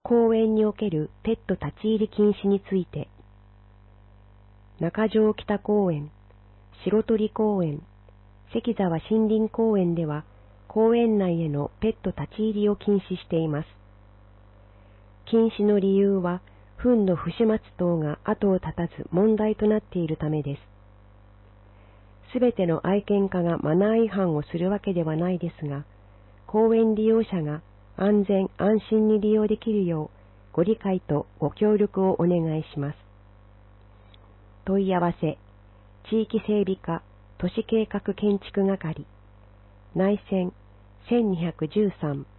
公園におけるペット立ち入り禁止について、中条北公園、白鳥公園、関沢森林公園では公園内へのペット立ち入りを禁止しています。禁止の理由は、糞の不始末等が後を絶たず問題となっているためです。すべての愛犬家がマナー違反をするわけではないですが、公園利用者が安全安心に利用できるようご理解とご協力をお願いします。問い合わせ、地域整備課都市計画建築係、内線1213